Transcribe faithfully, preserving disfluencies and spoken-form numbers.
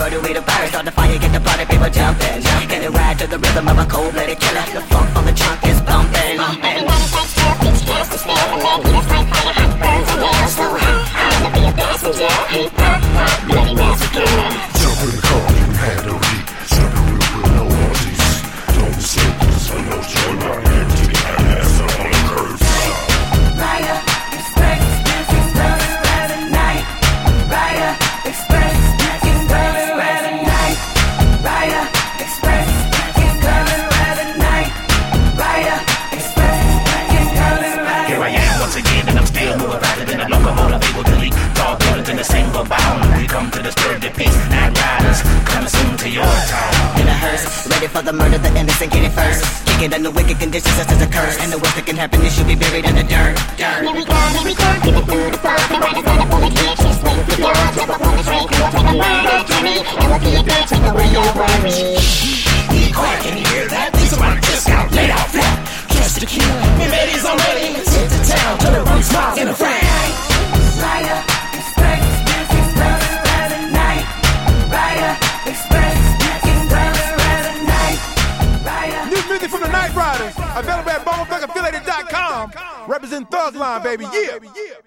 murder, we the fire. Start the fire, get the party, people jumping. Get it right to the rhythm of a cold-blooded killer. The funk on the trunk is bumping. Everybody takes two, bitch, has to stay with me. It's like fire, hot burns and nails so hot. I wanna be a passenger. Hey, pop, pop, bloody massacre. Jump in the car, you can handle heat. Snapping real quick, no R T C. Don't be sick, just for no joy. My hand to the ass up on the curb. Rider Express, dancing brother at the night. Rider Express, dancing brother at the night. Rider Express, dancing brother at the night. Rider Express, dancing brother at the night. Here I am once again, and I'm still moving faster than a locomotive able to leap. Dog bullets in a single bound. We come to disturb the peace. Night riders, coming soon to your town. In a hearse, ready for the murder, the innocent get it first. Kick it under wicked conditions such as a curse. And the worst that can happen is you'll be buried in the dirt. Dirt. Here we go, here we go, keep it through the flow. The riders on the bullet here, just wait to go. Jump up on the train, we'll take a murder journey. And we'll be a good, take away your worries. Be quiet, can you hear that? These are my discount, laid out flat. Just to kill. The ladies are ready, let's hit the town till everyone smiles in a frown. Rider Express, dancing brother at the night. Rider Express, dancing brother at the night. Rider. New music from the Night Riders. Available at bone thug affiliated dot com. Represent Thug Line, baby. Yeah.